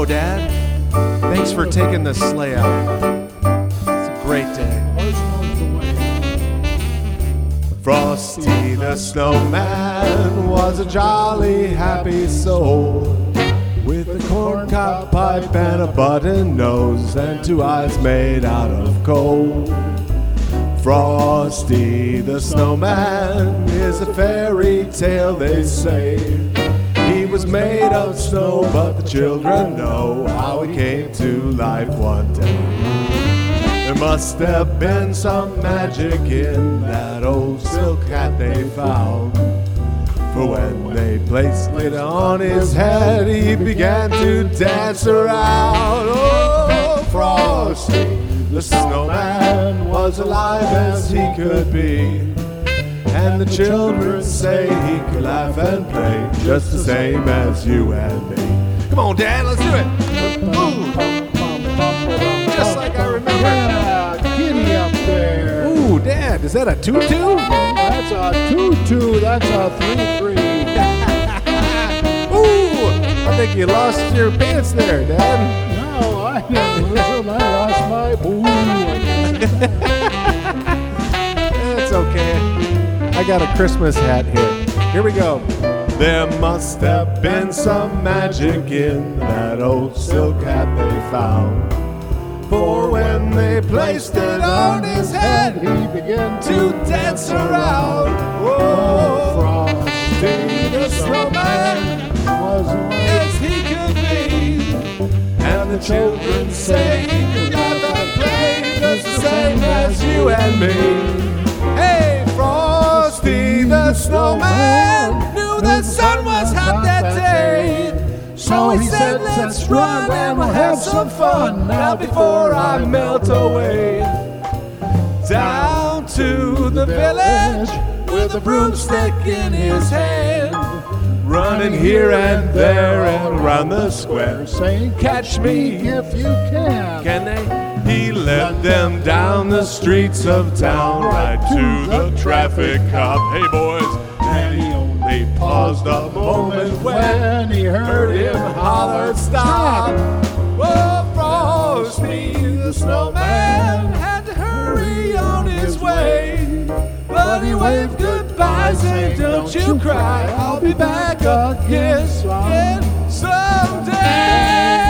Hello, Dad. Thanks for taking the sleigh out. It's a great day. Frosty the Snowman was a jolly, happy soul, with a corncob pipe and a button nose and 2 eyes made out of coal. Frosty the Snowman is a fairy tale, they say. He was made of snow, but the children know how he came to life one day. There must have been some magic in that old silk hat they found, for when they placed it on his head, he began to dance around. Oh, Frosty the Snowman was alive as he could be, and the children say he could laugh and play just the same as you and me. Come on, Dad, let's do it. Ooh. Just like I remember. Yeah, kitty up there. Ooh, Dad, is that a tutu? That's a tutu. That's a 3-3. Ooh, I think you lost your pants there, Dad. No, I didn't listen. I lost my boo. It's okay. I got a Christmas hat here. Here we go. There must have been some magic in that old silk hat they found, for when they placed it on his head, He began to dance around. Oh, Frosty the Snowman was as he could be, and the children say he could laugh and play just the same as you and me. Hey, Frosty the Snowman knew the sun was hot that day, so he said, let's run and we'll have some fun now before I melt away. Down to the village with a broomstick in his hand, running here and there and around the square, saying, catch me if you can. Can they? He led them down the streets of town, right to the traffic cop. Hey, boys. And he only paused a moment when he heard him holler, stop. Oh, Frosty the Snowman had to hurry on his way, but he waved goodbye, saying, don't you cry, I'll be back again someday.